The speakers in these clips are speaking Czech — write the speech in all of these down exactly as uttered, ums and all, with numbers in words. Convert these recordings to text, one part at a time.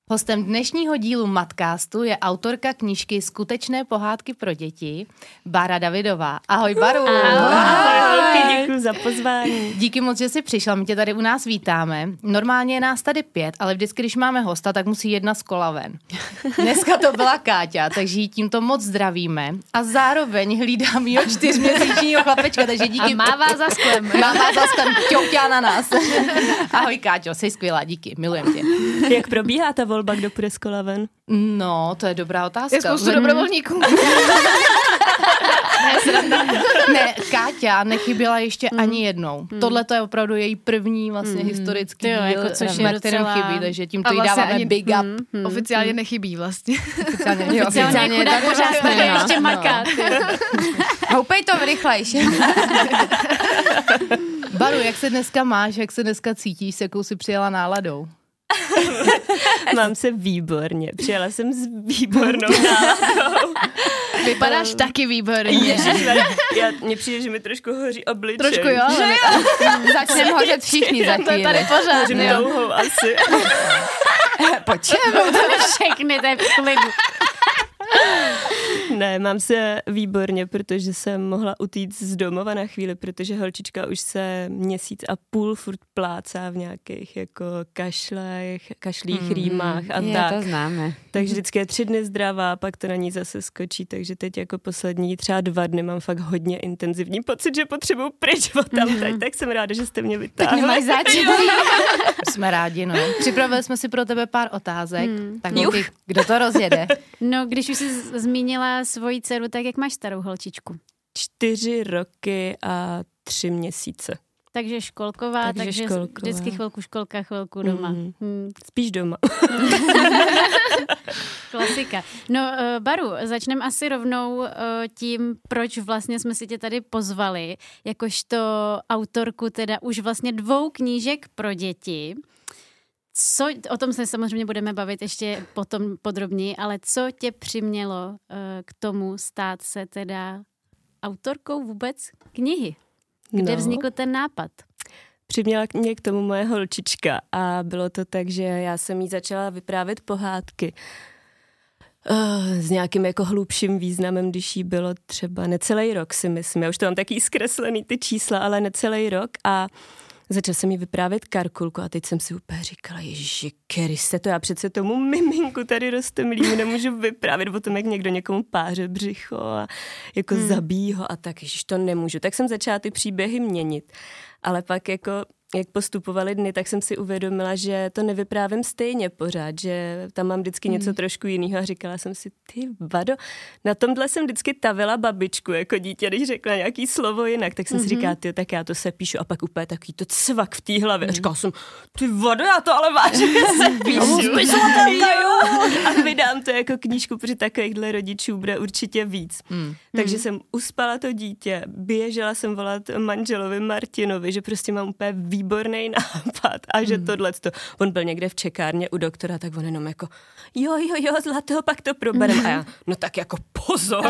Hostem dnešního dílu Matcastu je autorka knížky Skutečné pohádky pro děti, Bára Davidová. Ahoj, Baru. Ahoj, děkuji za pozvání. Díky moc, že jsi přišla, my tě tady u nás vítáme. Normálně je nás tady pět, ale vždycky, když máme hosta, tak musí jedna z kola ven. Dneska to byla Káťa, takže jí tímto moc zdravíme. A zároveň hlídám jího čtyřměsíčního chlapečka, takže díky. A mává za sklem. Mává za sklem, ťouťá na nás. Ahoj, Káťo, jsi skvělá, díky, milujem tě. Jak probíhá ta volba, kdo půjde z kola ven? No, to je dobrá otázka. Je spoustu dobrovolníků. Ne, Káťa nechyběla ještě mm. ani jednou. Mm. Tohle to je opravdu její první vlastně mm. historický díl, jako, což na je kterém docela... chybí, takže tím to jí vlastně dáváme ani, big up. Mm, mm, oficiálně mm. nechybí vlastně. Oficiálně, jo, oficiálně, oficiálně je chudá pořád no. ještě makat. Houpej to rychlejší. Baru, jak se dneska máš, jak se dneska cítíš, s jakou jsi přijela náladou? Mám se výborně. Přijela jsem s výbornou náladou. Vypadáš taky výborně. Mně přijde, že mi trošku hoří obličej. Trošku jo. Že jo? Začneme hořet všichni za chvíli. To je tady pořád. Hořím dlouhou asi. Počkej, to všechny, to je v klidu. Ne, mám se výborně, protože jsem mohla utíct z domova na chvíli, protože holčička už se měsíc a půl furt plácá v nějakých jako kašlech, kašlích, mm, rýmách a je, tak. To známe. Takže vždycky je tři dny zdravá, pak to na ní zase skočí, takže teď jako poslední třeba dva dny mám fakt hodně intenzivní pocit, že potřebuji pryč od tam teď, tak jsem ráda, že jste mě vytáhli. Tak nemáš záčí. Jsme rádi, no. Připravili jsme si pro tebe pár otázek, hmm. tak holky, kdo to rozjede? No, když už jsi zmínila svoji dceru, tak jak máš starou holčičku? Čtyři roky a tři měsíce. Takže školková, takže, takže školková. Vždycky chvilku školka, chvilku doma. Mm. Hmm. Spíš doma. Klasika. No, uh, Baru, začneme asi rovnou uh, tím, proč vlastně jsme si tě tady pozvali, jakožto autorku teda už vlastně dvou knížek pro děti. Co, o tom se samozřejmě budeme bavit ještě potom podrobněji, ale co tě přimělo uh, k tomu stát se teda autorkou vůbec knihy? Kde no. vznikl ten nápad? Přiměla mě k tomu moje holčička a bylo to tak, že já jsem jí začala vyprávět pohádky uh, s nějakým jako hlubším významem, když jí bylo třeba necelý rok, si myslím. Já už to mám taky zkreslený ty čísla, ale necelý rok a začala jsem jí vyprávět Karkulku a teď jsem si úplně říkala, ježiši, Kriste, to já přece tomu miminku tady roztomilýmu nemůžu vyprávět o tom, jak někdo někomu páře břicho a jako hmm. zabíjí ho a tak, ježiš, to nemůžu. Tak jsem začala ty příběhy měnit, ale pak jako jak postupovaly dny, tak jsem si uvědomila, že to nevyprávím stejně pořád, že tam mám vždycky něco hmm. trošku jiného a říkala jsem si, ty vado, na tomhle jsem vždycky tavila babičku jako dítě, když řekla nějaký slovo jinak, tak jsem mm-hmm. si říkala, ty, tak já to sepíšu a pak úplně takový to cvak v té hlavě. Mm. A říkala jsem, ty vado, já to ale vážně sepíšu. A vydám to jako knížku, protože takovýchhle rodičů bude určitě víc. Mm. Takže mm. jsem uspala to dítě, běžela jsem volat manželovi Martinovi, že prostě mám úplně výborný nápad a že mm. tohleto. On byl někde v čekárně u doktora, tak on jenom jako jo, jo, jo, zlatého, pak to proberem. A já, no tak jako pozor.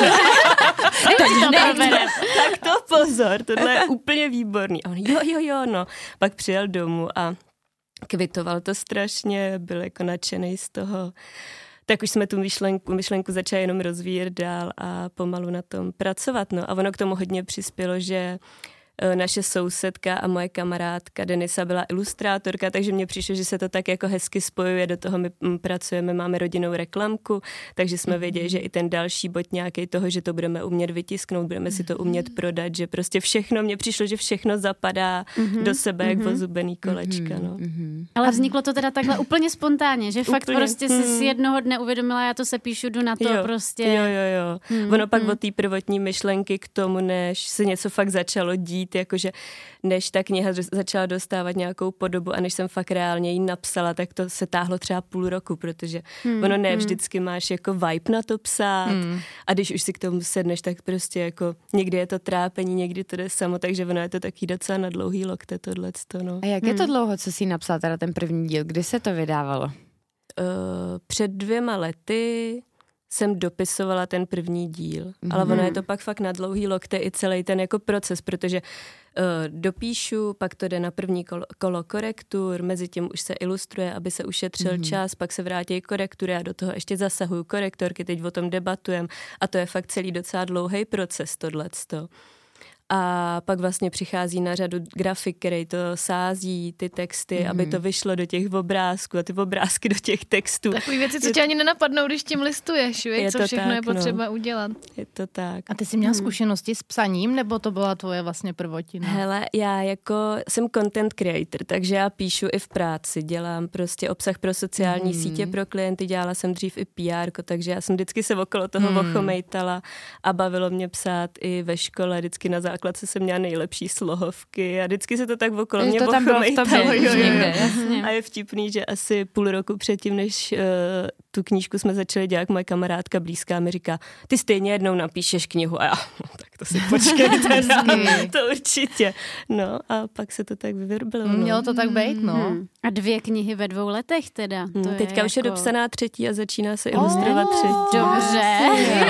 tak, to ne, tak to pozor, tohle je úplně výborný. A on jo, jo, jo, no. Pak přijel domů a kvitoval to strašně, byl jako nadšený z toho. Tak už jsme tu myšlenku, myšlenku začali jenom rozvíjet dál a pomalu na tom pracovat. No. A ono k tomu hodně přispělo, že naše sousedka a moje kamarádka Denisa byla ilustrátorka, takže mně přišlo, že se to tak jako hezky spojuje, do toho my pracujeme, máme rodinnou reklamku, takže jsme věděli, že i ten další bod nějaký toho, že to budeme umět vytisknout, budeme si to umět prodat, že prostě všechno, mně přišlo, že všechno zapadá mm-hmm. do sebe, mm-hmm. jak ozubený kolečka. No. Mm-hmm. Ale vzniklo to teda takhle úplně spontánně, že fakt úplně. Prostě mm. si jednoho dne uvědomila, já to se píšu, jdu na to jo, prostě. Jo, jo, jo. Mm, ono pak mm. od té prvotní myšlenky k tomu, než se něco fakt začalo dít, jakože než ta kniha začala dostávat nějakou podobu a než jsem fakt reálně ji napsala, tak to se táhlo třeba půl roku, protože hmm, ono ne vždycky hmm. máš jako vibe na to psát hmm. a když už si k tomu sedneš, tak prostě jako někdy je to trápení, někdy to jde samo, takže ono je to taky docela na dlouhý lokte tohleto, no. A jak je to dlouho, co jsi napsala teda ten první díl? Kdy se to vydávalo? Uh, před dvěma lety jsem dopisovala ten první díl. Mm-hmm. Ale Mhm. ono je to pak fakt na dlouhý lokte i celý ten jako proces, protože uh, dopíšu, pak to jde na první kolo, kolo korektur, mezi tím už se ilustruje, aby se ušetřil mm-hmm. čas, pak se vrátí korektury a do toho ještě zasahuju korektorky, teď o tom debatujem a to je fakt celý docela dlouhý proces tohleto. A pak vlastně přichází na řadu grafik, který to sází, ty texty, mm. aby to vyšlo do těch obrázků a ty obrázky do těch textů. Takový věci, co tě ani nenapadnou, když tím listuješ, je co všechno tak, je potřeba no. udělat. Je to tak. A ty jsi měla hmm. zkušenosti s psaním, nebo to byla tvoje vlastně prvotina? Hele, já jako jsem content creator, takže já píšu i v práci, dělám prostě obsah pro sociální hmm. sítě pro klienty, dělala jsem dřív i P R, takže já jsem vždycky se okolo toho hmm. ochomejtala a bavilo mě psát i ve škole, vždycky na základce jsem měla nejlepší slohovky a vždycky se to tak okolo Je mě to tam bylo v ochomejtalo. tobě, Jo, jo, jo. někde, jasně. A je vtipný, že asi půl roku předtím, než uh, tu knížku jsme začali dělat, moje kamarádka blízká mi říká, ty stejně jednou napíšeš knihu a já, no, tak to si počkej, teda, to určitě. No a pak se to tak vyvrbilo. No. Mělo to tak být, no. Hmm. A dvě knihy ve dvou letech teda. Hmm, To teďka je už je jako... dopsaná třetí a začíná se ilustrovat třetí. Dobře.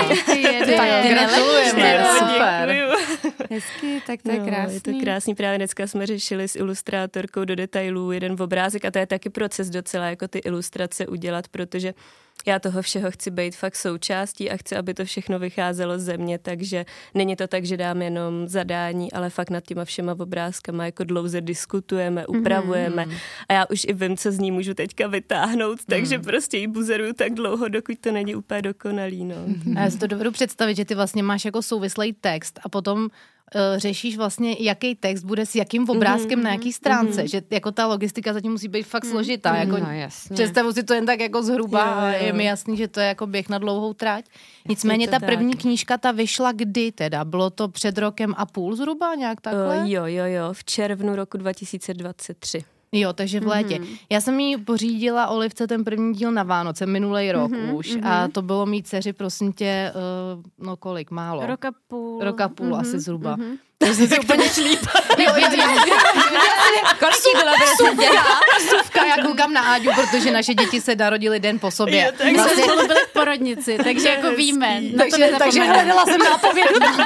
Tak gratulujeme, super. Hezky, tak to je No, krásný. je to krásný, právě dneska jsme řešili s ilustrátorkou do detailů jeden obrázek a to je taky proces docela jako ty ilustrace udělat, protože já toho všeho chci být fakt součástí a chci, aby to všechno vycházelo ze mě, takže není to tak, že dám jenom zadání, ale fakt nad těma všema obrázkama jako dlouze diskutujeme, upravujeme mm. a já už i vím, co z ní můžu teďka vytáhnout, takže mm. prostě jí buzeruju tak dlouho, dokud to není úplně dokonalý. No. A já si to dovedu představit, že ty vlastně máš jako souvislý text a potom Uh, řešíš vlastně, jaký text bude s jakým obrázkem mm-hmm. na jaký stránce, mm-hmm. že jako ta logistika zatím musí být fakt složitá. Mm-hmm. Jako, no, jasně. Představu si to jen tak jako zhruba jo, jo. a je mi jasný, že to je jako běh na dlouhou trať. Nicméně ta tak. první knížka, ta vyšla kdy teda? Bylo to před rokem a půl zhruba, nějak takhle? Uh, jo, jo, jo, v červnu roku dva tisíce dvacet tři. Jo, takže v létě. Mm-hmm. Já jsem jí pořídila Olivce ten první díl na Vánoce, minulej rok mm-hmm, už. Mm-hmm. A to bylo mít dceři, prosím tě, uh, no kolik, málo. Roka půl. Roka půl mm-hmm, asi zhruba. Mm-hmm. To jsem si úplně šlípala. Jo, jo, jo. Kolik jí bylo, suvka, suvka, já koukám na Áďu, protože naše děti se narodily den po sobě. Jo, tak vlastně spolu byli v porodnici, takže jako víme. Takže, takže hledala jsem nápověd.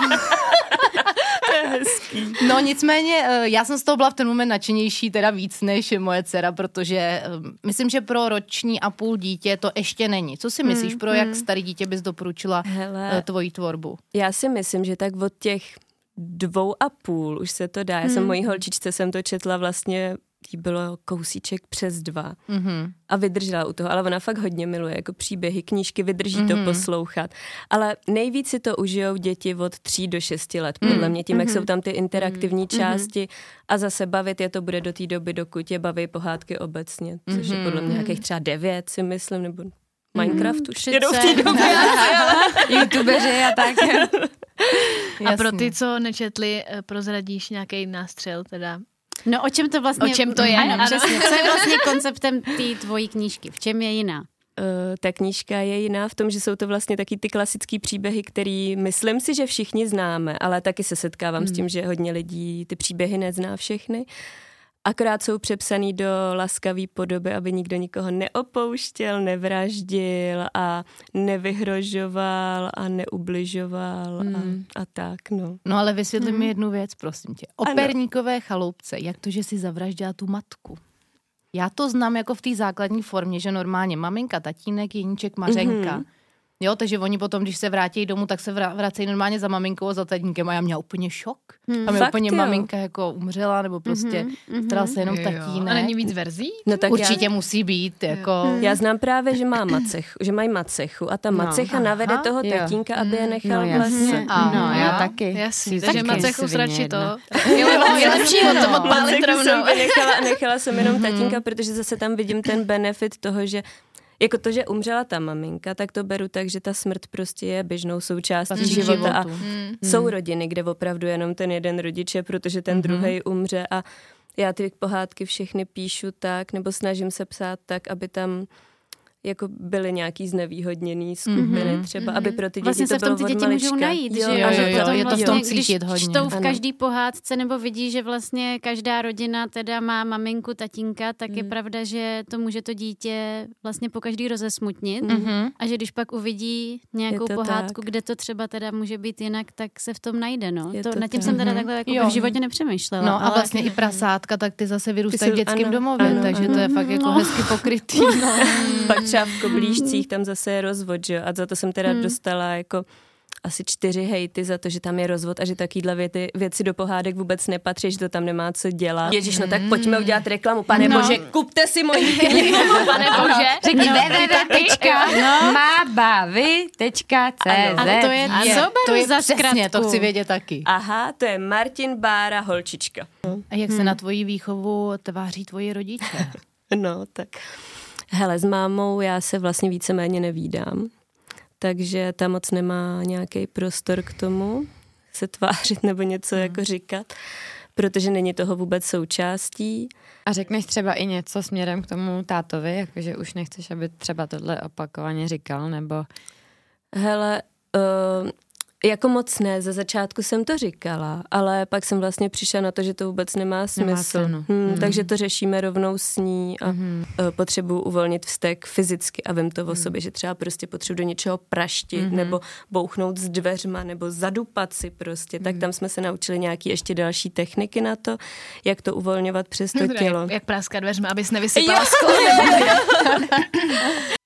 To je hezký. No nicméně, já jsem z toho byla v ten moment nadšenější, teda víc než moje dcera, protože myslím, že pro roční a půl dítě to ještě není. Co si myslíš, pro jak starý dítě bys doporučila Hele, tvoji tvorbu? Já si myslím, že tak od těch dvou a půl už se to dá. Já jsem Hmm. mojí holčičce jsem to četla vlastně, jí bylo kousíček přes dva Mm-hmm. a vydržela u toho, ale ona fakt hodně miluje jako příběhy, knížky, vydrží mm-hmm. to poslouchat. Ale nejvíc si to užijou děti od tří do šesti let, podle mě, tím, mm-hmm. jak jsou tam ty interaktivní mm-hmm. části a zase bavit je to bude do té doby, dokud je baví pohádky obecně, což mm-hmm. je podle mě nějakých třeba devět, si myslím, nebo Minecraft už jedou v té době. YouTubeři a tak. A pro ty, co nečetli, prozradíš nějaký nástřel teda? No o čem to vlastně... O čem to je? Ano, ano. přesně. Co je vlastně konceptem té tvojí knížky? V čem je jiná? Uh, ta knížka je jiná v tom, že jsou to vlastně taky ty klasický příběhy, který myslím si, že všichni známe, ale taky se setkávám hmm. s tím, že hodně lidí ty příběhy nezná všechny. Akorát jsou přepsaný do laskavý podoby, aby nikdo nikoho neopouštěl, nevraždil a nevyhrožoval a neubližoval hmm. a, a tak, no. No ale vysvětli hmm. mi jednu věc, prosím tě. O Perníkové chaloupce, jak to, že si zavraždila tu matku? Já to znám jako v té základní formě, že normálně maminka, tatínek, Jeníček, Mařenka. Mm-hmm. Jo, takže oni potom, když se vrátí domů, tak se vracejí normálně za maminkou a za tatínkem a já měla úplně šok. Hmm. A mě úplně jo. maminka jako umřela, nebo prostě mm-hmm. staral se jenom tatínek. A není víc verzí? No, tak určitě já... musí být. Jako... Já znám právě, že má macechu, že mají macechu a ta macecha no. navede toho jo. tatínka, aby je nechal no, v lese. No, no, já taky. Jasně, takže macechu sradši to. Jo, je lepší o tom odpálit rovnou. Jsem nechala, nechala jsem jenom tatínka, protože zase tam vidím ten benefit toho, že jako to, že umřela ta maminka, tak to beru tak, že ta smrt prostě je běžnou součástí mm. života životu. A mm. jsou rodiny, kde opravdu jenom ten jeden rodič je, protože ten mm. druhej umře a já ty pohádky všechny píšu tak, nebo snažím se psát tak, aby tam jako byly nějaký znevýhodněný skupiny mm-hmm. třeba, aby pro ty děti vlastně to se v tom bylo ty děti můžou najít, jo, že jo, a že jo, potom je to v tom vlastně, cítit když hodně. čtou v Ano. každý pohádce nebo vidí, že vlastně každá rodina teda má maminku, tatínka, tak mm. je pravda, že to může to dítě vlastně po každý rozesmutnit Mm-hmm. a že když pak uvidí nějakou pohádku, tak. kde to třeba teda může být jinak, tak se v tom najde, no. To, to nad tím tak. jsem teda takhle jako Jo. v životě nepřemýšlela. No a ale... vlastně i prasátka, tak ty zase vyrůstají v Ty jsou- dětském ano, domově, ano, takže ano. to je fakt jako No. hezky pokrytý. No. Pak třeba v Koblížcích, tam zase je rozvod, že jo? A za to jsem teda hmm. dostala jako asi čtyři hejty za to, že tam je rozvod a že takovýhle věty, věci do pohádek vůbec nepatří, že to tam nemá co dělat. Ježiš, no tak pojďme udělat reklamu. Pane No. bože, kupte si moji knihu. Pane bože. Řekni No, www tečka mábavy tečka cé zet. A to je Je, co beru to je za přesně, zkratku? to chci vědět taky. Aha, to je Martin Bára Holčička. A jak se na tvoji výchovu tváří tvoji rodiče? No, tak. Hele, s mámou já se vlastně víceméně nevídám, takže ta moc nemá nějaký prostor k tomu se tvářit nebo něco hmm. jako říkat, protože není toho vůbec součástí. A řekneš třeba i něco směrem k tomu tátovi, jakože už nechceš, aby třeba tohle opakovaně říkal, nebo... Hele, uh, jako moc ne, ze začátku jsem to říkala, ale pak jsem vlastně přišla na to, že to vůbec nemá smysl. Nemá cenu. Hmm, Hmm. Takže to řešíme rovnou s ní a Mhm. uh, potřebuji uvolnit vztek fyzicky a vím to o sobě, že třeba prostě potřebuji do něčeho praštit Mhm. nebo bouchnout s dveřma nebo zadupat si prostě. Tak tam jsme se naučili nějaký ještě další techniky na to, jak to uvolňovat přes to tělo. Jak, jak práskat dveřma, abys nevysypala sklo.